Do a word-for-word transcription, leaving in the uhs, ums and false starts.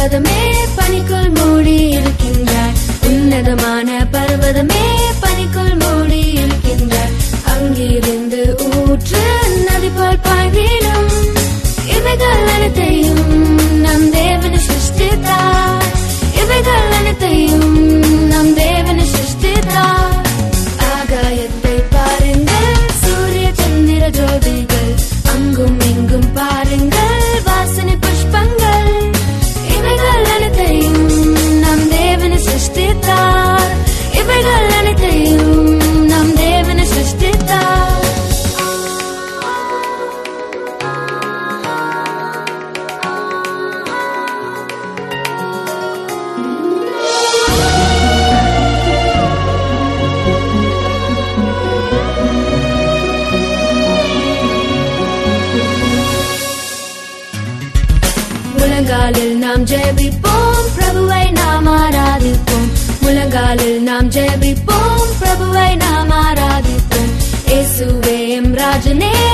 பர்வதமே பனிக்குள் மூடி இருக்கின்றார். உன்னதமான பர்வதமே பனிக்குள் மூடி இருக்கின்றார். அங்கிருந்து ஊற்று நதி போல் பாய்ந்திடும். இவைகள் அனைத்தையும் நம் தேவன் சிருஷ்டித்தார். இவைகள் அனைத்தையும் நம் தேவன் சிருஷ்டித்தார். ஆகாயத்தை பாருங்கள், சூரிய சந்திர ஜோதிகள் அங்கும் இங்கும் பாருங்கள், வாசனை புஷ்பங்கள். இவைகள் அனைத்தையும் நம் தேவன் சிருஷ்டித்தார். இவைகள் அனைத்தையும் நம் தேவன் சிருஷ்டித்தார். முழங்காலில் நாம் ஜெபிப்போம், பிரபுவை நாம் ஆராதிப்போம். முழங்காலில் நாம் ஜெபிப்போம், பிரபுவை நாம் ஆராதிப்போம். இயேசுவே எம் ராஜனே,